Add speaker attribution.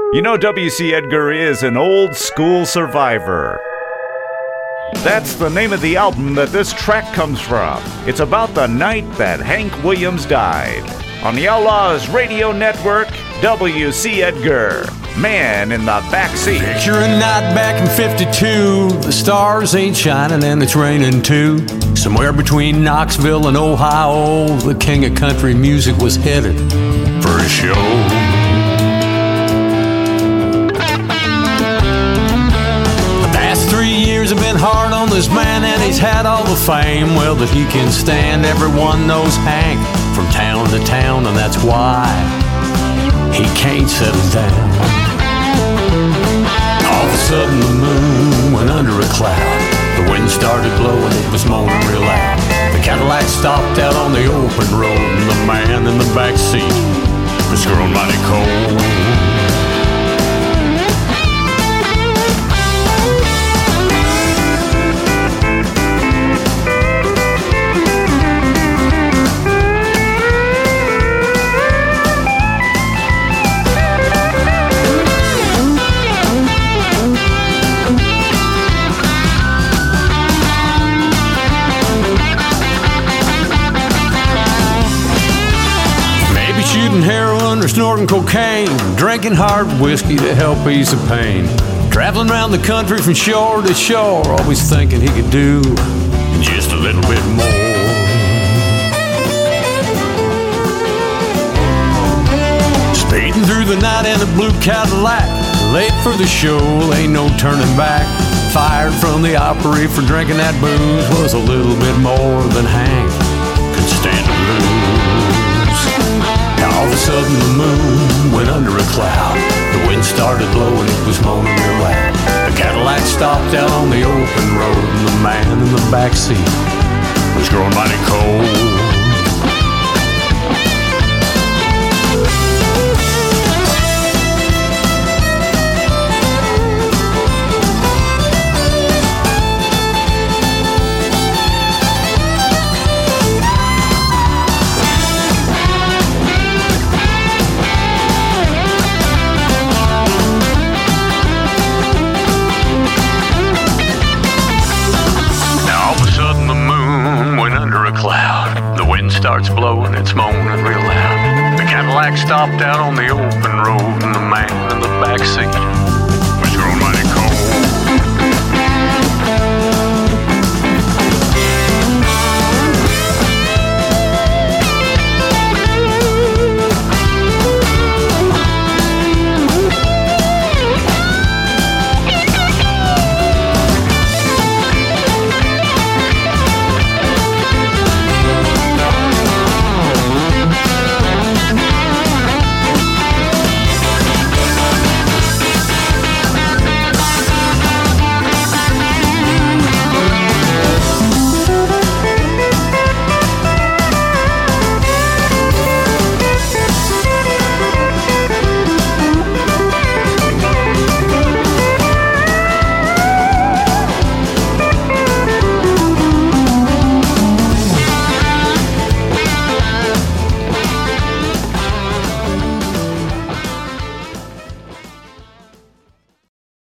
Speaker 1: You know, W.C. Edgar is an old school survivor. That's the name of the album that this track comes from. It's about the night that Hank Williams died. On the Outlaws Radio Network, W.C. Edgar, Man in the Backseat.
Speaker 2: Picture a night back in 52. The stars ain't shining and it's raining too. Somewhere between Knoxville and Ohio, the king of country music was headed for a show. Have been hard on this man, and he's had all the fame, well, that he can stand. Everyone knows Hank from town to town, and that's why he can't settle down. All of a sudden the moon went under a cloud. The wind started blowing, it was moaning real loud. The Cadillac stopped out on the open road, and the man in the back seat was growing mighty cold. Heroin or snorting cocaine, drinking hard whiskey to help ease the pain, traveling around the country from shore to shore, always thinking he could do just a little bit more. Speeding through the night in a blue Cadillac, late for the show, ain't no turning back. Fired from the Opry for drinking that booze, was a little bit more than Hank could stand to lose. All of a sudden the moon went under a cloud. The wind started blowing, it was moaning real loud. The Cadillac stopped out on the open road, and the man in the backseat was growing mighty cold. Starts blowing, it's moaning real loud. The Cadillac stopped out on the open road, and the man in the backseat